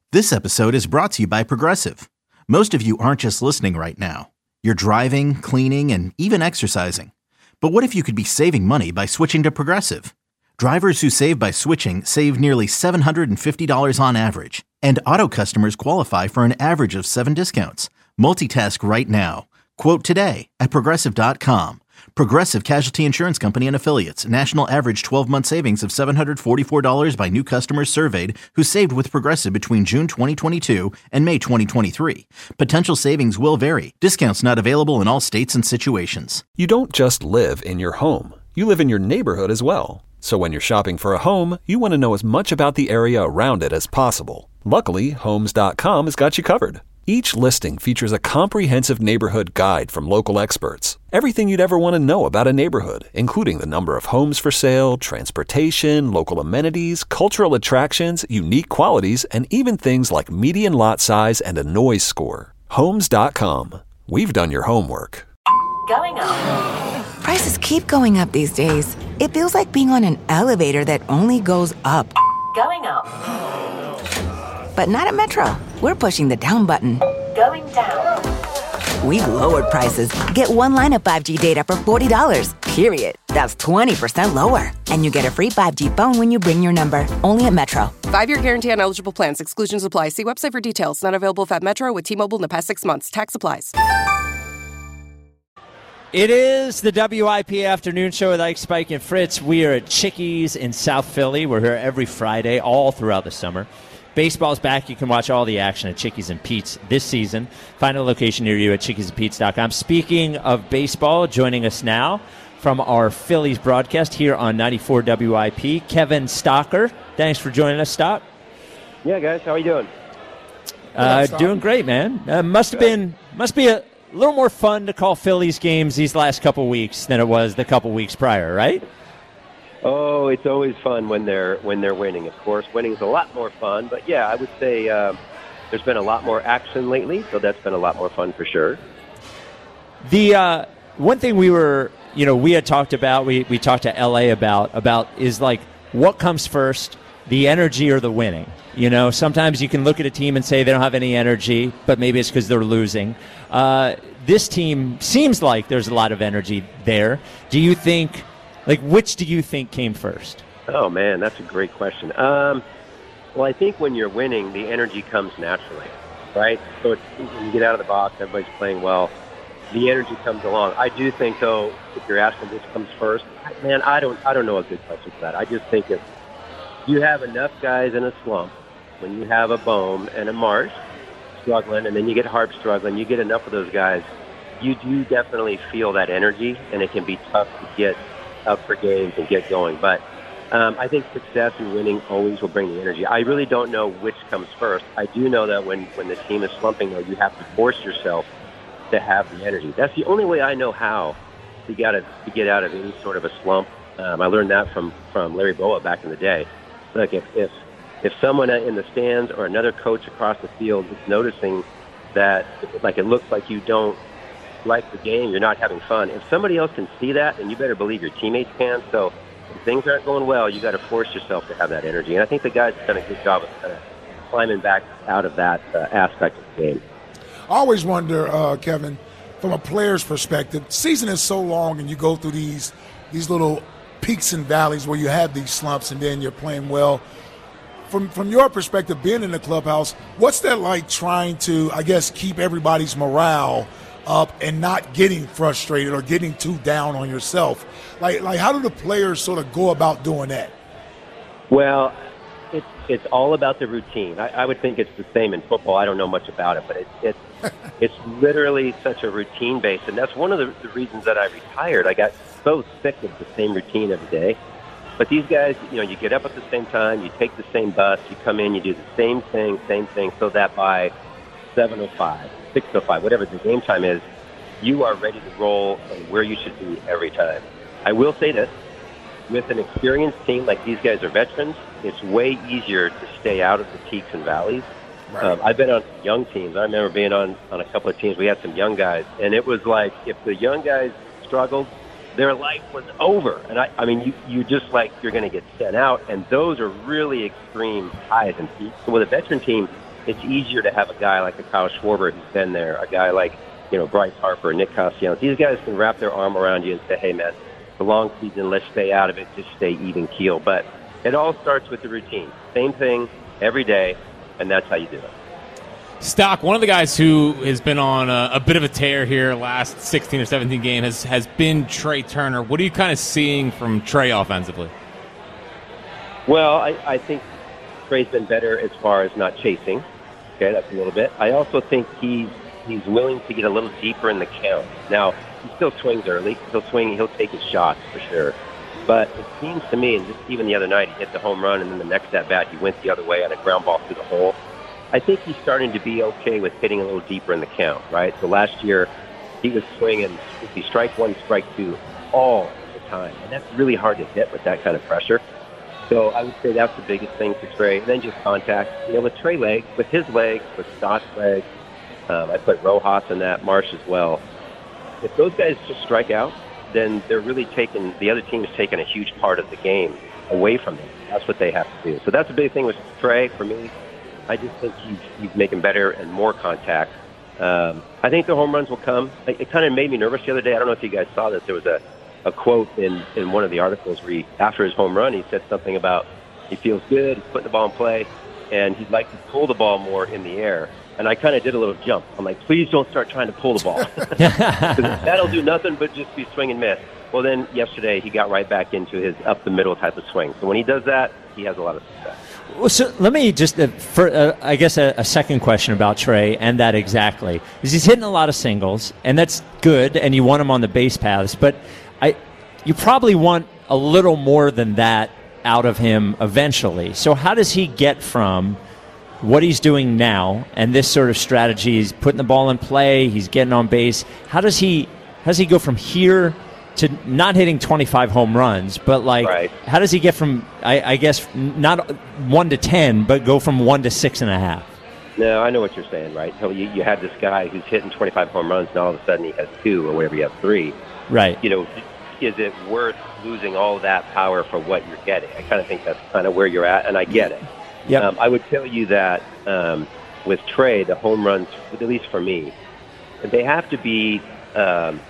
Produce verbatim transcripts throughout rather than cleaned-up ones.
This episode is brought to you by Progressive. Most of you aren't just listening right now. You're driving, cleaning, and even exercising. But what if you could be saving money by switching to Progressive? Drivers who save by switching save nearly seven hundred fifty dollars on average. And auto customers qualify for an average of seven discounts. Multitask right now. Quote today at Progressive dot com. Progressive Casualty Insurance Company and Affiliates. National average twelve-month savings of seven hundred forty-four dollars by new customers surveyed who saved with Progressive between June twenty twenty-two and May twenty twenty-three. Potential savings will vary. Discounts not available in all states and situations. You don't just live in your home. You live in your neighborhood as well. So when you're shopping for a home, you want to know as much about the area around it as possible. Luckily, Homes dot com has got you covered. Each listing features a comprehensive neighborhood guide from local experts. Everything you'd ever want to know about a neighborhood, including the number of homes for sale, transportation, local amenities, cultural attractions, unique qualities, and even things like median lot size and a noise score. Homes dot com. We've done your homework. Going up. Prices keep going up these days. It feels like being on an elevator that only goes up. Going up. But not at Metro. We're pushing the down button. Going down. We've lowered prices. Get one line of five G data for forty dollars, period. That's twenty percent lower. And you get a free five G phone when you bring your number. Only at Metro. Five-year guarantee on eligible plans. Exclusions apply. See website for details. Not available at Metro with T-Mobile in the past six months. Tax applies. It is the W I P Afternoon Show with Ike, Spike, and Fritz. We are at Chickies in South Philly. We're here every Friday, all throughout the summer. Baseball's back. You can watch all the action at Chickies and Pete's this season. Find a location near you at chickies and pete's dot com. Speaking of baseball, joining us now from our Phillies broadcast here on ninety-four W I P, Kevin Stocker. Thanks for joining us, Stock. Yeah, guys. How are you doing? Uh, doing great, man. Uh, must have been, must be a little more fun to call Phillies games these last couple weeks than it was the couple weeks prior, right? Oh, it's always fun when they're when they're winning. Of course, winning is a lot more fun. But yeah, I would say uh, there's been a lot more action lately, so that's been a lot more fun for sure. The uh, one thing we were, you know, we had talked about, we we talked to L A about about is like what comes first, the energy or the winning. You know, sometimes you can look at a team and say they don't have any energy, but maybe it's because they're losing. Uh, this team seems like there's a lot of energy there. Do you think? Like, which do you think came first? Oh, man, that's a great question. Um, well, I think when you're winning, the energy comes naturally, right? So it's, when you get out of the box, everybody's playing well. The energy comes along. I do think, though, if you're asking which comes first, man, I don't I don't know a good question for that. I just think if you have enough guys in a slump, when you have a Bohm and a Marsh struggling, and then you get Harp struggling, you get enough of those guys, you do definitely feel that energy, and it can be tough to get up for games and get going. But um, I think success and winning always will bring the energy. I really don't know which comes first. I do know that when, when the team is slumping, though, you have to force yourself to have the energy. That's the only way I know how to get, a, to get out of any sort of a slump. Um, I learned that from, from Larry Boa back in the day. Look, if, if, if someone in the stands or another coach across the field is noticing that, like, it looks like you don't like the game, you're not having fun. If somebody else can see that, then you better believe your teammates can. So if things aren't going well, you got to force yourself to have that energy. And I think the guys have done a good job of kind of climbing back out of that uh, aspect of the game. I always wonder, uh, Kevin, from a player's perspective, season is so long and you go through these these little peaks and valleys where you have these slumps and then you're playing well. From from your perspective, being in the clubhouse, what's that like trying to, I guess, keep everybody's morale up and not getting frustrated or getting too down on yourself? Like, like how do the players sort of go about doing that? Well, it's it's all about the routine. I, I would think it's the same in football. I don't know much about it, but it, it's it's literally such a routine base, and that's one of the, the reasons that I retired. I got so sick of the same routine every day. But these guys, you know, you get up at the same time, you take the same bus, you come in, you do the same thing, same thing, so that by seven oh five, six oh five, whatever the game time is, you are ready to roll and where you should be every time. I will say this, with an experienced team like these guys are veterans, it's way easier to stay out of the peaks and valleys. Right. Um, I've been on young teams. I remember being on, on a couple of teams. We had some young guys, and it was like if the young guys struggled, their life was over. And I, I mean, you, you just like you're going to get sent out, and those are really extreme highs and peaks. So with a veteran team, it's easier to have a guy like a Kyle Schwarber who's been there, a guy like, you know, Bryce Harper, Nick Castellanos. These guys can wrap their arm around you and say, hey, man, it's a long season. Let's stay out of it. Just stay even keel. But it all starts with the routine. Same thing every day, and that's how you do it. Stock, one of the guys who has been on a, a bit of a tear here last sixteen or seventeen games has, has been Trey Turner. What are you kind of seeing from Trey offensively? Well, I, I think Trey's been better as far as not chasing. Okay, that's a little bit. I also think he's he's willing to get a little deeper in the count. Now, he still swings early. He'll swing. He'll take his shots for sure. But it seems to me, and just even the other night, he hit the home run, and then the next at bat, he went the other way on a ground ball through the hole. I think he's starting to be okay with hitting a little deeper in the count, right? So last year, he was swinging, if he strike one, strike two, all the time. And that's really hard to hit with that kind of pressure. So I would say that's the biggest thing for Trey. And then just contact. You know, with Trey legs, with his legs, with Stott's legs, um, I put Rojas in that, Marsh as well. If those guys just strike out, then they're really taking, the other team is taking a huge part of the game away from them. That's what they have to do. So that's a big thing with Trey for me. I just think he's, he's making better and more contact. Um, I think the home runs will come. It, it kind of made me nervous the other day. I don't know if you guys saw this. There was a, a quote in, in one of the articles where he, after his home run, he said something about he feels good, he's putting the ball in play, and he'd like to pull the ball more in the air. And I kind of did a little jump. I'm like, please don't start trying to pull the ball. That'll do nothing but just be swing and miss. Well, then yesterday he got right back into his up-the-middle type of swing. So when he does that, he has a lot of success. Well, so let me just, uh, for uh, I guess, a, a second question about Trey, and that exactly. Is he's hitting a lot of singles, and that's good, and you want him on the base paths, but I, you probably want a little more than that out of him eventually. So how does he get from what he's doing now and this sort of strategy? He's putting the ball in play, he's getting on base. How does he, how does he go from here to not hitting twenty-five home runs, but like, right. How does he get from, I, I guess, not one to ten, but go from one to six and a half? No, I know what you're saying, right? So you, you have this guy who's hitting twenty-five home runs, and all of a sudden he has two, or whatever, he has three. Right. You know, is it worth losing all that power for what you're getting? I kind of think that's kind of where you're at, and I get it. Yep. Um, I would tell you that um, with Trey, the home runs, at least for me, they have to be, um,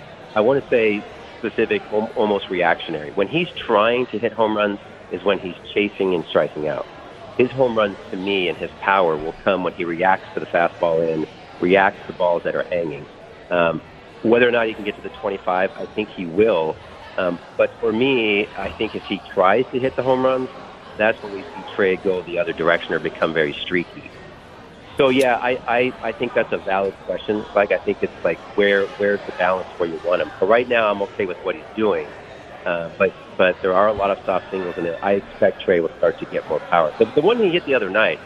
I want to say, specific, almost reactionary. When he's trying to hit home runs is when he's chasing and striking out. His home runs, to me, and his power will come when he reacts to the fastball in, reacts to balls that are hanging. Um, whether or not he can get to the twenty-five, I think he will. Um, but for me, I think if he tries to hit the home runs, that's when we see Trey go the other direction or become very streaky. So, yeah, I, I, I think that's a valid question. Like, I think it's like, where where's the balance where you want him? But right now, I'm okay with what he's doing. Uh, but but there are a lot of soft singles, and I expect Trey will start to get more power. The, the one he hit the other night,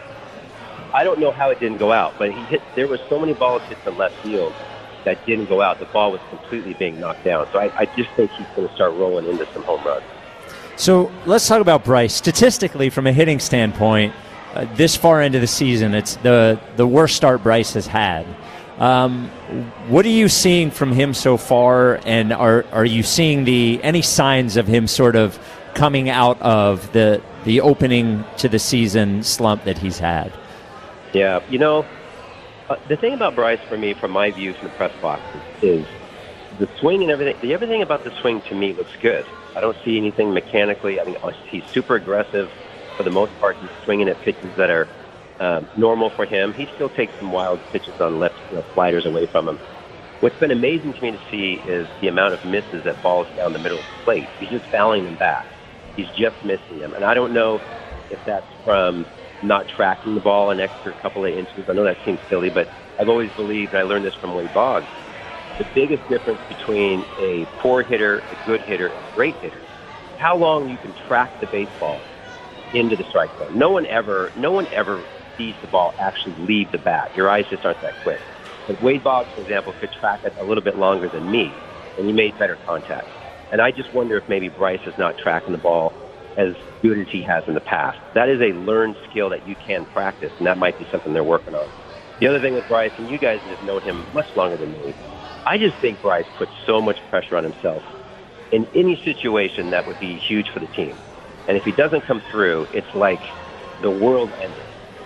I don't know how it didn't go out, but he hit. There were so many balls hit to left field that didn't go out. The ball was completely being knocked down. So I, I just think he's going to start rolling into some home runs. So let's talk about Bryce. Statistically, from a hitting standpoint, uh, this far into the season, it's the, the worst start Bryce has had. Um, what are you seeing from him so far, and are are you seeing the any signs of him sort of coming out of the the opening to the season slump that he's had? Yeah, you know, uh, the thing about Bryce, for me, from my view from the press box, is, is the swing and everything. The everything about the swing to me looks good. I don't see anything mechanically. I mean, he's super aggressive for the most part. He's swinging at pitches that are um, normal for him. He still takes some wild pitches on left, you know, sliders away from him. What's been amazing to me to see is the amount of misses at balls down the middle of the plate. He's just fouling them back. He's just missing them. And I don't know if that's from not tracking the ball an extra couple of inches. I know that seems silly, but I've always believed, and I learned this from Wade Boggs, the biggest difference between a poor hitter, a good hitter, and a great hitter is how long you can track the baseball into the strike zone. No one ever, no one ever sees the ball actually leave the bat. Your eyes just aren't that quick. But Wade Boggs, for example, could track it a little bit longer than me, and he made better contact. And I just wonder if maybe Bryce is not tracking the ball as good as he has in the past. That is a learned skill that you can practice, and that might be something they're working on. The other thing with Bryce, and you guys have known him much longer than me, I just think Bryce puts so much pressure on himself. In any situation, that would be huge for the team. And if he doesn't come through, it's like the world ended.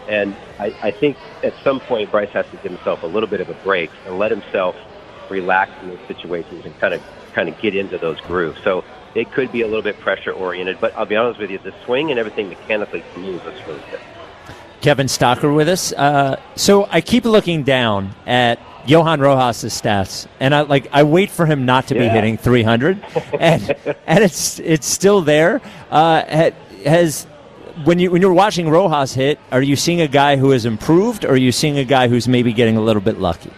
And I, I think at some point Bryce has to give himself a little bit of a break and let himself relax in those situations and kind of kind of get into those grooves. So it could be a little bit pressure oriented, but I'll be honest with you, the swing and everything mechanically to me looks really good. Kevin Stocker with us. Uh, so I keep looking down at Johan Rojas' stats, and I like I wait for him not to yeah. be hitting three hundred, and and it's it's still there. Uh, has when you when you're watching Rojas hit, are you seeing a guy who has improved, or are you seeing a guy who's maybe getting a little bit lucky?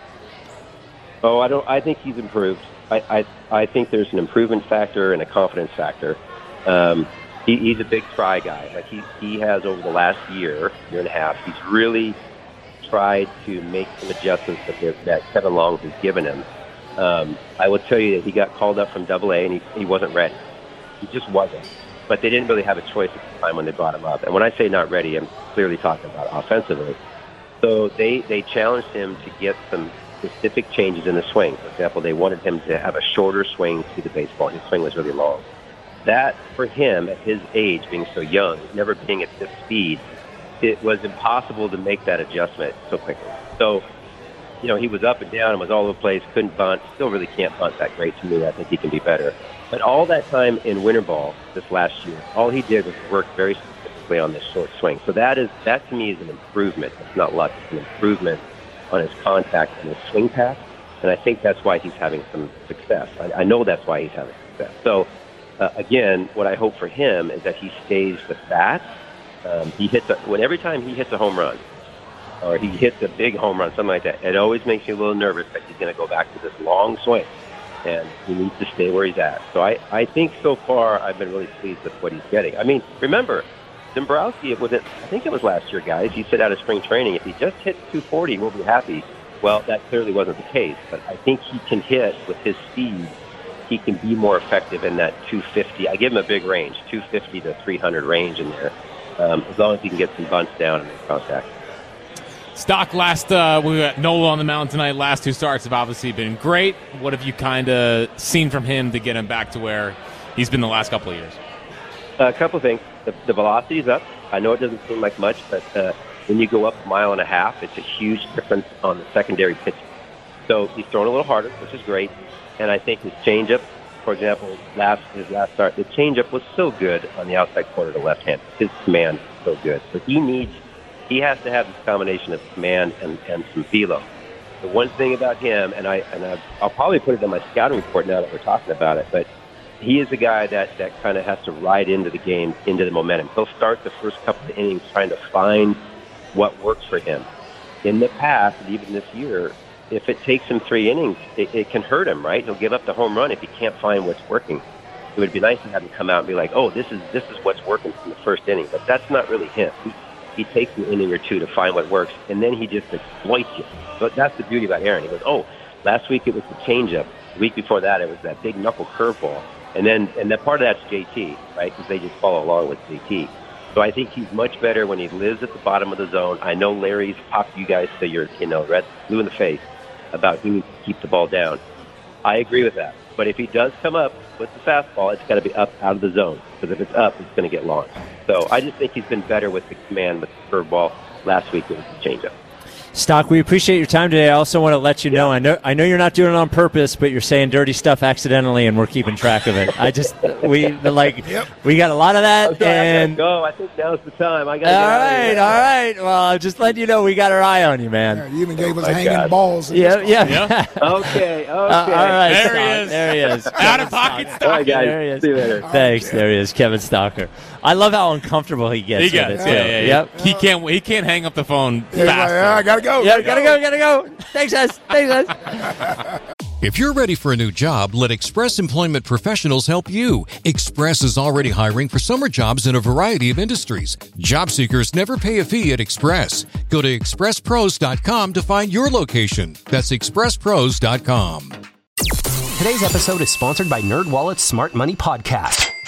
Oh, I don't. I think he's improved. I I, I think there's an improvement factor and a confidence factor. Um, he, he's a big try guy. Like he he has over the last year, year and a half, he's really tried to make some adjustments that, that Kevin Long has given him. Um, I will tell you that he got called up from Double A and he, he wasn't ready. He just wasn't. But they didn't really have a choice at the time when they brought him up. And when I say not ready, I'm clearly talking about offensively. So they, they challenged him to get some specific changes in the swing. For example, they wanted him to have a shorter swing to the baseball. His swing was really long. That, for him, at his age, being so young, never being at this speed, it was impossible to make that adjustment so quickly. So, you know, he was up and down and was all over the place, couldn't bunt, still really can't bunt that great to me. I think he can be better. But all that time in winter ball this last year, all he did was work very specifically on this short swing. So that is that to me is an improvement. It's not luck. It's an improvement on his contact and his swing path. And I think that's why he's having some success. I, I know that's why he's having success. So, uh, again, what I hope for him is that he stays with that. Um, he hits a, when every time he hits a home run, or he hits a big home run, something like that, it always makes me a little nervous that he's going to go back to this long swing, and he needs to stay where he's at. So I, I think so far I've been really pleased with what he's getting. I mean, remember, Dombrowski, it was it, I think it was last year, guys. He said out of spring training, if he just hits two forty, we'll be happy. Well, that clearly wasn't the case, but I think he can hit with his speed. He can be more effective in that two fifty. I give him a big range, two fifty to three hundred range in there. Um, as long as he can get some bunts down and make contact. Stock, last uh, we got Nola on the mound tonight. Last two starts have obviously been great. What have you kind of seen from him to get him back to where he's been the last couple of years? Uh, a couple of things. The, the velocity's up. I know it doesn't seem like much, but uh, when you go up a mile and a half, it's a huge difference on the secondary pitch. So he's throwing a little harder, which is great. And I think his changeup, for example, last his last start, the changeup was so good on the outside corner to left hand. His command is so good. So he needs, he has to have this combination of command and, and some velo. The one thing about him, and I and I've, I'll probably put it in my scouting report now that we're talking about it, but he is a guy that, that kind of has to ride into the game, into the momentum. He'll start the first couple of innings trying to find what works for him. In the past, and even this year, if it takes him three innings, it, it can hurt him, right? He'll give up the home run if he can't find what's working. It would be nice to have him come out and be like, oh, this is this is what's working from the first inning. But that's not really him. He, he takes an inning or two to find what works, and then he just exploits you. But that's the beauty about Aaron. He goes, oh, last week it was the changeup. The week before that, it was that big knuckle curveball. And then and that part of that's J T, right? Because they just follow along with J T. So I think he's much better when he lives at the bottom of the zone. I know Larry's popped you guys to your, you know, red blue in the face about who needs to keep the ball down. I agree with that. But if he does come up with the fastball, it's got to be up out of the zone. Because if it's up, it's going to get launched. So I just think he's been better with the command with the curveball. Last week it was the changeup. Stock, we appreciate your time today. I also want to let you know, I know I know you're not doing it on purpose, but you're saying dirty stuff accidentally, and we're keeping track of it. I just, we like, yep. we got a lot of that. Okay, and I gotta go. I think now's the time. I gotta all get right, all right. Well, I'm just letting you know we got our eye on you, man. Yeah, you even gave oh us hanging God. balls. Yeah, yeah. yeah. okay, okay. Uh, all right, there Stock, he is. There he is. Out of pocket, Stock. All right, guys. There he is. See you later. Thanks. Okay. There he is, Kevin Stocker. I love how uncomfortable he gets. He gets, with it, yeah, too. yeah, yeah. Yep. He can't. He can't hang up the phone Yeah, fast. like, I gotta go. Yeah, gotta go, gotta go. Thanks, guys. Thanks, guys. If you're ready for a new job, let Express Employment Professionals help you. Express is already hiring for summer jobs in a variety of industries. Job seekers never pay a fee at Express. Go to express pros dot com to find your location. That's express pros dot com. Today's episode is sponsored by NerdWallet's Smart Money Podcast.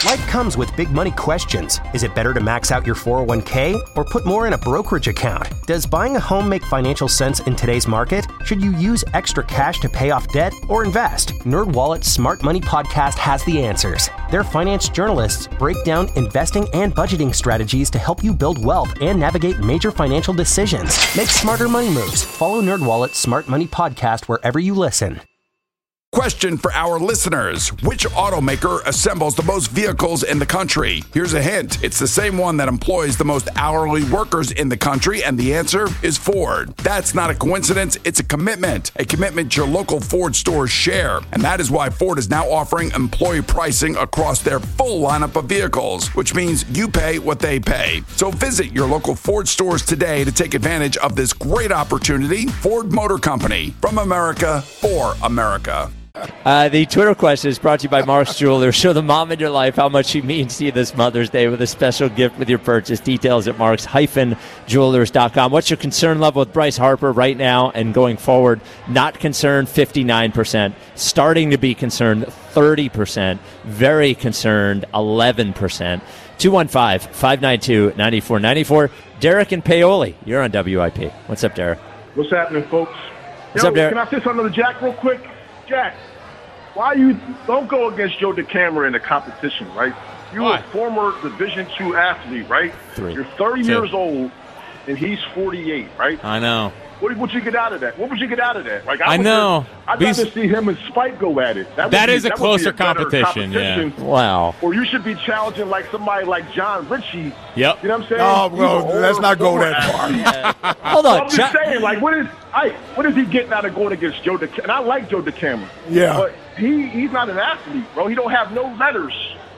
Life comes with big money questions. Is it better to max out your four oh one k or put more in a brokerage account? Does buying a home make financial sense in today's market? Should you use extra cash to pay off debt or invest? NerdWallet's Smart Money Podcast has the answers. Their finance journalists break down investing and budgeting strategies to help you build wealth and navigate major financial decisions. Make smarter money moves. Follow NerdWallet's Smart Money Podcast wherever you listen. Question for our listeners. Which automaker assembles the most vehicles in the country? Here's a hint. It's the same one that employs the most hourly workers in the country, and the answer is Ford. That's not a coincidence. It's a commitment. A commitment your local Ford stores share. And that is why Ford is now offering employee pricing across their full lineup of vehicles, which means you pay what they pay. So visit your local Ford stores today to take advantage of this great opportunity. Ford Motor Company. From America, for America. Uh, the Twitter question is brought to you by Mark's Jewelers. Show the mom in your life how much she means to you this Mother's Day with a special gift with your purchase. Details at marks dash jewelers dot com. What's your concern level with Bryce Harper right now and going forward? Not concerned, fifty-nine percent. Starting to be concerned, thirty percent. Very concerned, eleven percent. two one five, five nine two, nine four nine four. Derek and Paoli, you're on W I P. What's up, Derek? What's happening, folks? What's Yo, up, Derek? Can I say something to Jack real quick? Jack, why you don't go against Joe DeCamara in the competition, right? You're Why? a former Division two athlete, right? Three. You're thirty Two. years old, and he's forty-eight, right? I know. What would you get out of that? What would you get out of that? Like I, I would know. just- I'd These- rather see him and Spike go at it. That, would That be, is a that would be closer better competition, yeah. competition. Wow. Or you should be challenging like somebody like John Ritchie. Yep. You know what I'm saying? Oh, well, He's an let's older, not go former that far. athlete. Hold So on. I'm just John- saying, like, what is I? What is he getting out of going against Joe DeCamara? And I like Joe DeCamara. Yeah. But he he's not an athlete, bro. He don't have no letters.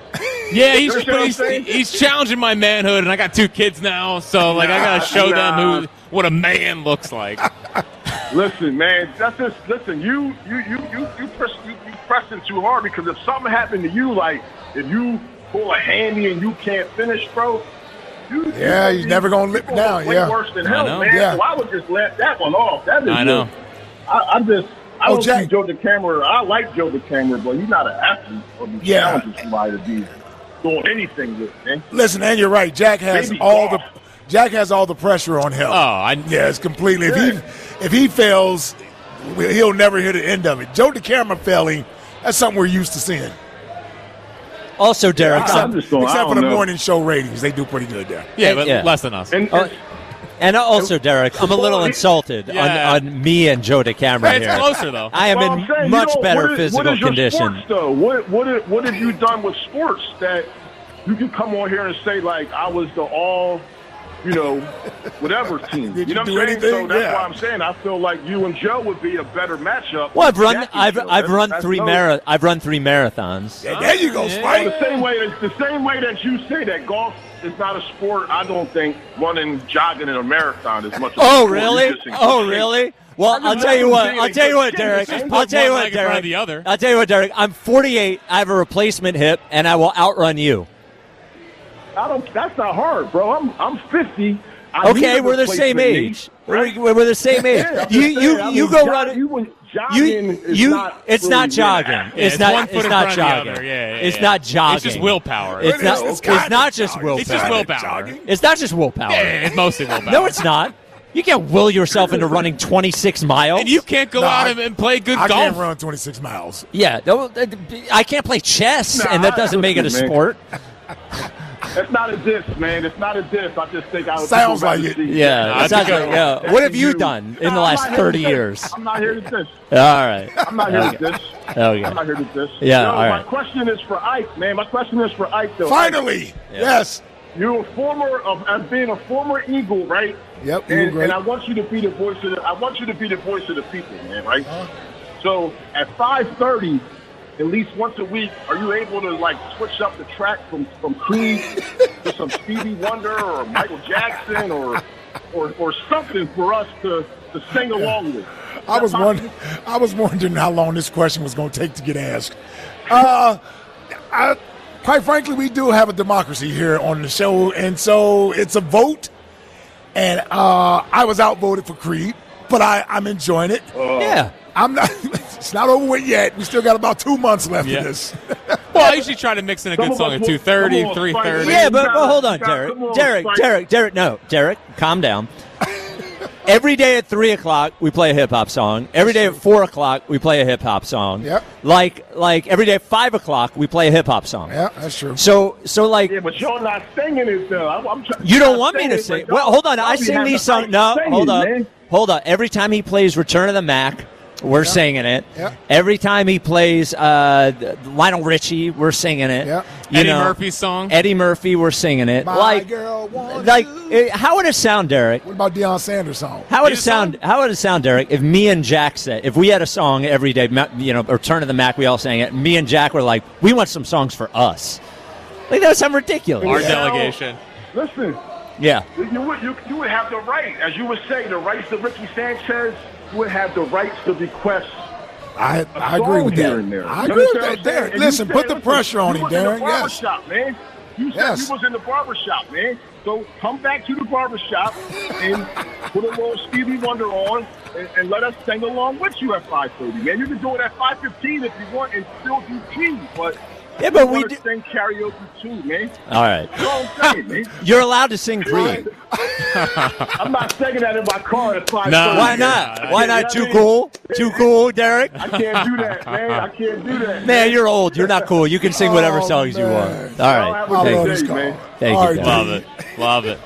Yeah, he's You understand what I'm he's, saying? he's challenging my manhood, and I got two kids now, so like I gotta show Nah. them who what a man looks like. Listen, man, that's just listen. You you you you you press you, you pressing too hard because if something happened to you, like if you pull a handy and you can't finish, bro. You, Yeah, you he's never gonna lip you down, way yeah. worse than I hell, know. man. Yeah. So I would just let that one off. That is I know. just- I, I'm just. I Oh, don't Jack. see Joe DeCamara. I like Joe DeCamara, but he's not an athlete or be Yeah. challenging somebody to be doing anything with, man. Listen, and you're right. Jack has Maybe all golf. the Jack has all the pressure on him. Oh, I Yeah, it's completely. If Yeah. he if he fails, he'll never hear the end of it. Joe DeCamara failing, that's something we're used to seeing. Also, Derek, I- um, I'm just going, I Except for don't the know. morning show ratings, they do pretty good there. yeah, And- but yeah. less than us. And, Oh, and and also, Derek, I'm a little Well, he- insulted Yeah. on, on me and Joe DeCamara Hey, it's here. closer though. I am well, in I'm saying, much you know, better what is, physical what is your condition. Sports, though? What what have- what have you done with sports that you can come on here and say like I was the all, you know, whatever team? Did you know you what do I'm saying? anything? So that's Yeah. why I'm saying I feel like you and Joe would be a better matchup. Well, I've run, Jack and I've, Joe. I've That's- run that's three no- mara- I've run three marathons. Yeah, there you go, Yeah. Spike. The same way, it's the same way that you say that golf is not a sport. I don't think running, jogging in a marathon is much. Of a Oh, sport. really? You're just in Oh, good shape. really? Well, I'm I'll just tell you what. saying I'll they tell you what, just- Derek. just I'll put tell you one what, leg in front Derek. of the other. I'll tell you what, Derek. I'm forty-eight. I have a replacement hip, and I will outrun you. I don't. That's not hard, bro. I'm I'm fifty. I Okay, need a we're the same replacement age. knee, right? We're, we're the same age. Yeah, I'm you just you saying, I you mean, go jog- run. You, would- You jogging is you. not It's really not being jogging. active. Yeah, It's it's not. one foot It's in not front of the jogging. other. Yeah, yeah, It's yeah. not jogging. It's just willpower. It's It not. is. It's, It's kinda not just jogging. willpower. It's just Kinda willpower. jogging. It's not just willpower. Yeah, it's mostly willpower. No, it's not. You can't will yourself into running twenty-six miles. And you can't go No, out I- and, and play good I golf. can't run twenty-six miles. Yeah, no, I can't play chess, Nah, and that doesn't make it a listen, man. sport. It's not a diss, man. It's not a diss. I just think I would Sounds people rather like it. see- Yeah, Nah, it sounds I think like, yeah. I- What have you you- done in No, the I'm last not here to thirty diss. years? I'm not here to diss. All right. I'm not here Okay. to diss. Okay. I'm not here to diss. Yeah, Yo, all my right. question is for Ike, man. My question is for Ike, though. Finally, yes. You're a former of as being a former Eagle, right? Yep, you were And, great. and I want you to be the voice of the, I want you to be the voice of the people, man, right? So at five thirty, at least once a week, are you able to like switch up the track from, from Creed to some Stevie Wonder or Michael Jackson or or, or something for us to, to sing along with? I was wondering. I was wondering how long this question was going to take to get asked. Uh, I, quite frankly, we do have a democracy here on the show, and so it's a vote. And uh, I was outvoted for Creed, but I, I'm enjoying it. Yeah. I'm not. It's not over with yet. We still got about two months left Yeah. of this. Well, I usually try to mix in a Some good of song us at will- two thirty, come on, three thirty. Yeah, but, but hold on, Scott, Derek. come on, Derek, Spike. Derek, Derek, no. Derek, calm down. Every day at three o'clock, we play a hip-hop song. Every day at four o'clock, we play a hip-hop song. Yep. Like, like every day at five o'clock, we play a hip-hop song. Yeah, that's true. So, so like, Yeah, but you're not singing it though. I'm, I'm trying. you don't want me to sing. it, Well, hold on. I Bobby sing has these the songs. right No, to sing hold it, on. man. Hold on. Every time he plays Return of the Mac, we're singing it. Yeah. Every time he plays uh, Lionel Richie, we're singing it. Yeah. You Eddie know, Murphy's song. Eddie Murphy, we're singing it. My like, girl wants like, you. uh, how would it sound, Derek? What about Deion Sanders' song? How would Need it a sound? song? How would it sound, Derek? If me and Jack said, if we had a song every day, ma- you know, Return of the Mac, we all sang it. Me and Jack were like, we want some songs for us. Like that would sound ridiculous. Our Yeah. delegation. Listen, Yeah. you would you, you would have the right, as you would say, the rights to Ricky Sanchez. You would have the rights to request. I, a I agree song with here that. and there. I You agree with understand that, what I'm saying? Derek. And you Listen, said, put the listen, pressure on you him, was in Darren. the Yes. barbershop, man. You said Yes. you was in the barbershop, man. So come back to the barbershop and put a little Stevie Wonder on and, and let us sing along with you at five thirty, man. You can do it at five fifteen if you want and still do tea, but Yeah, but you we gotta do- sing karaoke too, man. All right. That's all I'm saying, man. You're allowed to sing Creed. I'm not singing that in my car at five thirty. No. Why not? Why not? Too cool? Too cool, Derek? I can't do that, man. I can't do that. Man, you're old. You're not cool. You can sing whatever Oh, songs you man. want. All right. Have a I good love day, this call. man. Thank All you, right, Derek. Love it. Love it.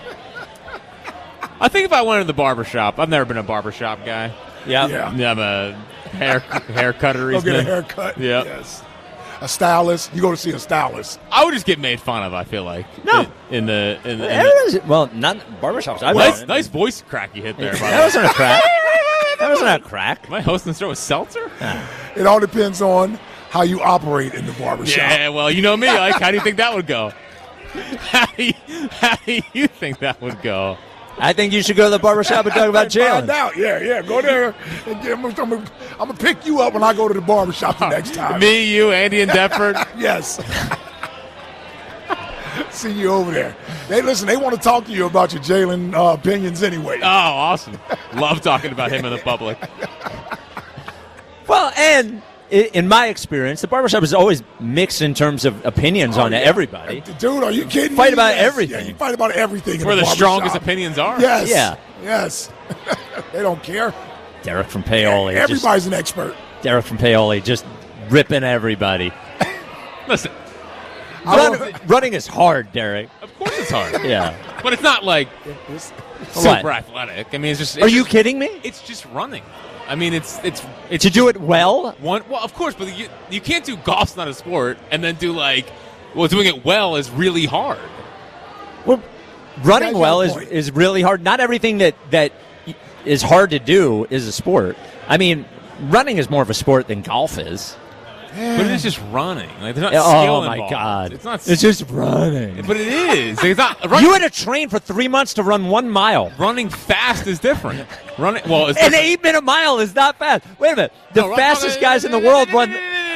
I think if I went to the barbershop, I've never been a barbershop guy. Yeah. Yeah. Yeah, I'm a hair haircutter. Go get a haircut. Yeah. Yes. A stylist. You go to see a stylist. I would just get made fun of. I feel like No. in, in the in the, in the Everyone's- well, not barbershops. I've nice, been. nice voice crack you hit there. By the That way. wasn't a crack. That wasn't a crack. Am I hosting the show with Seltzer? It all depends on how you operate in the barbershop. Yeah, well, you know me. Like, how do you think that would go? How do you, how do you think that would go? I think you should go to the barbershop and talk about Find Jalen. out. Yeah, yeah. Go there. And get, I'm going to pick you up when I go to the barbershop the next time. Me, you, Andy, and Deptford. Yes. See you over there. They listen. They want to talk to you about your Jalen uh, opinions anyway. Oh, awesome. Love talking about him in the public. Well, and i- in my experience, the barbershop is always mixed in terms of opinions Oh, on yeah. everybody. Dude, are you kidding Fight me? about Yes. everything. Yeah, you fight about everything. It's in where the barbershop. strongest opinions are. Yes. Yeah. Yes. They don't care. Derek from Paoli. just- Everybody's an expert. Derek from Paoli just ripping everybody. Listen, Run, running is hard, Derek. of course it's hard. Yeah. But it's not like What? super athletic. I mean, it's just. It's Are you just- kidding me? It's just running. I mean, it's it's it's To do it well? one. Well, of course, but you you can't do golf's not a sport, and then do like, well, doing it well is really hard. Well, running That's well your is, point. is really hard. Not everything that, that is hard to do is a sport. I mean, running is more of a sport than golf is. But it's just running. Like, there's not Oh, skill my involved. God. It's not. It's just running. But it is. It's not. Running, You had to train for three months to run one mile. running fast is different. Running well, it's An different. eight-minute mile is not fast. Wait a minute. The No, I'm fastest talking- guys in the world run...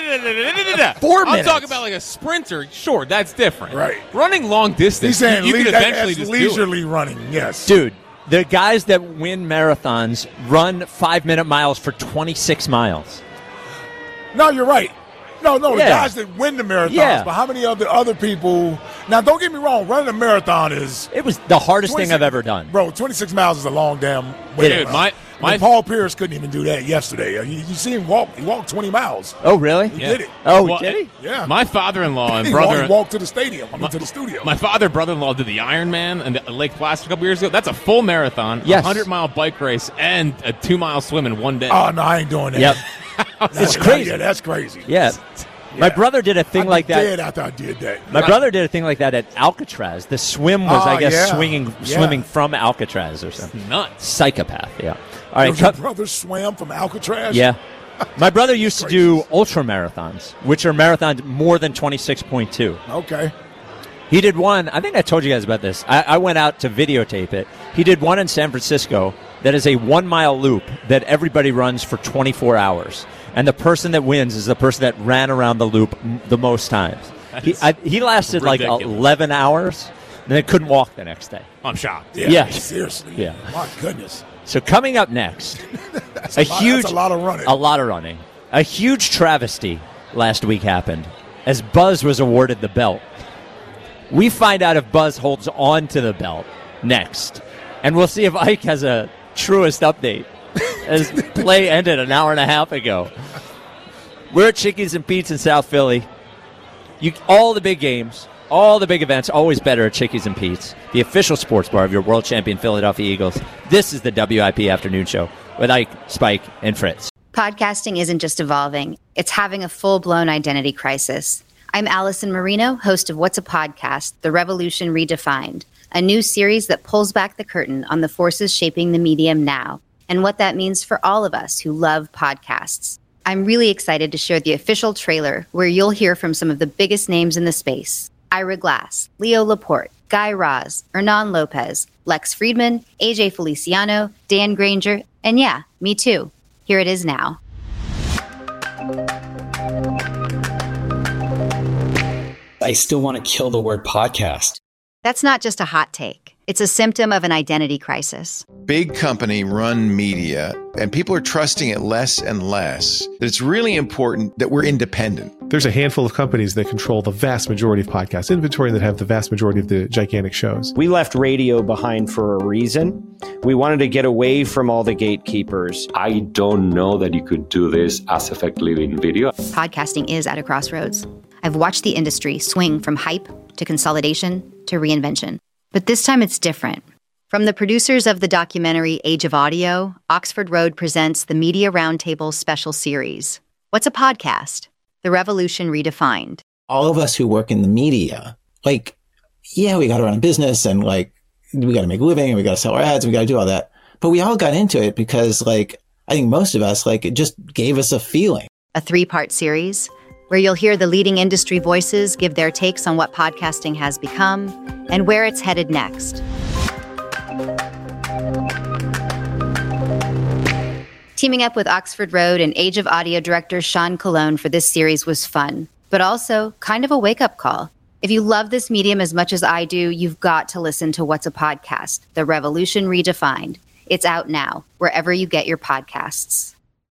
Four I'm minutes. talking about like a sprinter. Sure, that's different. Right. Running long distance, He's saying you, you le- can that- eventually that's just do it. leisurely running. Yes. Dude, the guys that win marathons run five-minute miles for twenty-six miles. No, you're right. No, no, the Yeah. guys that win the marathons. Yeah. But how many other other people? Now, don't get me wrong. Running a marathon is It was the hardest thing twenty-six I've ever done. Bro, twenty-six miles is a long damn way. It to is. run. My- I mean, my- Paul Pierce couldn't even do that yesterday. Uh, You, you see him walk. He walked twenty miles. Oh, really? He did it. Oh, Well, did he? Yeah. My father-in-law and He walked, brother. he walked to the stadium. I mean, to the studio. My father and brother-in-law did the Ironman in the Lake Placid a couple years ago. That's a full marathon, Yes. a hundred-mile bike race, and a two-mile swim in one day. oh, no, I ain't doing that. Yep. That's- It's crazy. Yeah, that's crazy. Yeah. My brother did a thing I'd like be that. dead after I did that. My brother did a thing like that at Alcatraz. The swim was, I Oh, guess, yeah. swinging, Yeah. swimming from Alcatraz or something. Nuts. Psychopath, yeah. All right, Your cut. brother swam from Alcatraz? Yeah. My brother used to do ultra marathons, which are marathons more than twenty-six point two. Okay. He did one, I think I told you guys about this. I, I went out to videotape it. He did one in San Francisco that is a one-mile loop that everybody runs for twenty-four hours. And the person that wins is the person that ran around the loop m- the most times. He, I, he lasted ridiculous. like eleven hours, and then couldn't walk the next day. I'm shocked. Yeah. Yeah. Seriously. Yeah. My goodness. So coming up next, That's a a, lot, huge, that's a lot of running. a lot of running. A huge travesty last week happened as Buzz was awarded the belt. We find out if Buzz holds on to the belt next. And we'll see if Ike has a truest update as play ended an hour and a half ago. We're at Chickies and Pete's in South Philly. You, all the big games, all the big events, always better at Chickies and Pete's, the official sports bar of your world champion Philadelphia Eagles. This is the W I P Afternoon Show with Ike, Spike, and Fritz. Podcasting isn't just evolving. It's having a full-blown identity crisis. I'm Allison Marino, host of What's a Podcast? The Revolution Redefined, a new series that pulls back the curtain on the forces shaping the medium now and what that means for all of us who love podcasts. I'm really excited to share the official trailer where you'll hear from some of the biggest names in the space. Ira Glass, Leo Laporte, Guy Raz, Hernan Lopez, Lex Friedman, A J Feliciano, Dan Granger, and yeah, me too. Here it is now. I still want to kill the word podcast. That's not just a hot take. It's a symptom of an identity crisis. Big company run media, and people are trusting it less and less. That it's really important that we're independent. There's a handful of companies that control the vast majority of podcast inventory and that have the vast majority of the gigantic shows. We left radio behind for a reason. We wanted to get away from all the gatekeepers. I don't know that you could do this as effectively in video. Podcasting is at a crossroads. I've watched the industry swing from hype to consolidation to reinvention. But this time it's different. From the producers of the documentary Age of Audio, Oxford Road presents the Media Roundtable special series. What's a podcast? The Revolution Redefined. All of us who work in the media, like, yeah, we got to run a business and like, we got to make a living and we got to sell our ads and we got to do all that. But we all got into it because like, I think most of us, like, it just gave us a feeling. A three-part series where you'll hear the leading industry voices give their takes on what podcasting has become and where it's headed next. Teaming up with Oxford Road and Age of Audio director Sean Colon for this series was fun, but also kind of a wake-up call. If you love this medium as much as I do, you've got to listen to What's a Podcast? The Revolution Redefined. It's out now, wherever you get your podcasts.